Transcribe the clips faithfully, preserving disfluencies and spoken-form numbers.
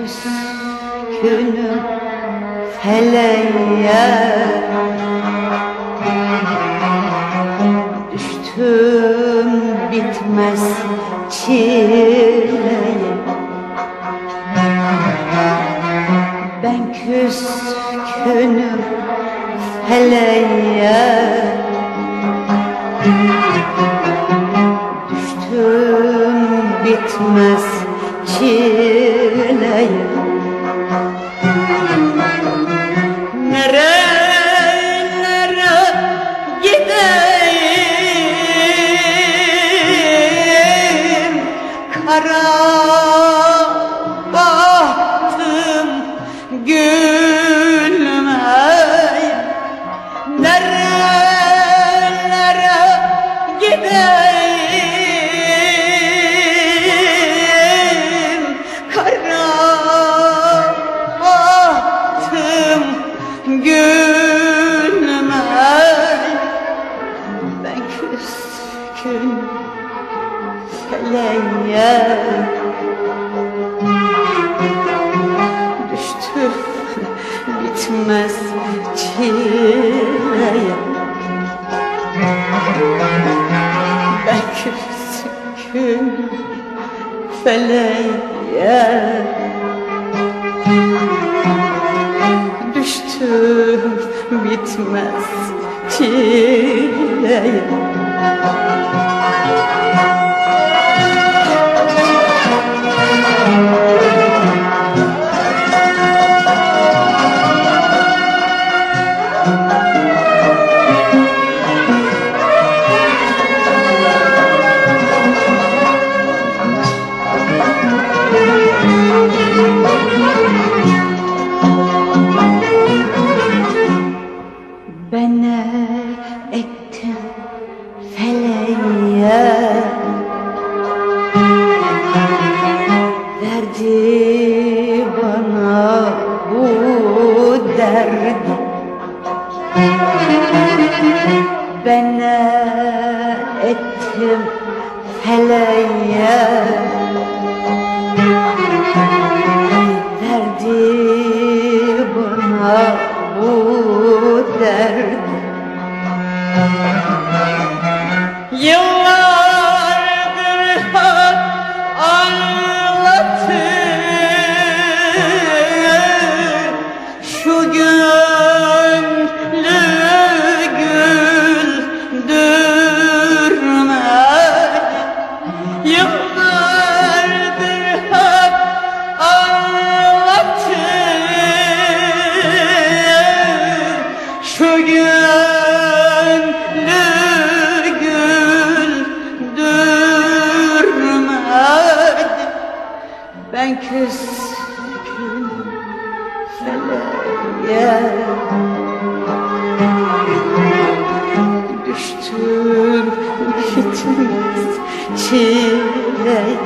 küskünüm feleğe, düştüm bitmez çileye. Ben küskünüm feleğe, düştüm bitmez çileye. Nerelere gideyim, kara bahtım gülmeyim. Nerelere gideyim, kara bahtım gülmeyim. Ben küskün feleğe, düştüm bitmez çileye. Ben küskün feleğe, düştüm bitmez çileye. Ben ne ettim feleğe, verdi bana bu derdi. Ben ne ettim feleğe, verdi bana bu derdi. Yıllardır hep anlatır şu gönlü güldürmedi. Yıllardır hep anlatır şu gönlü güldürmedi. Ben küskün feleğe, düştüm bitmez çileye.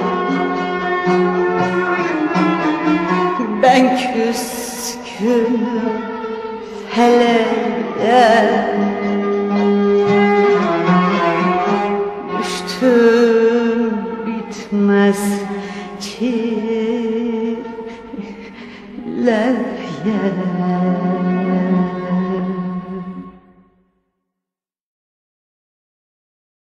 Ben küskünüm feleğe, düştüm bitmez çileye.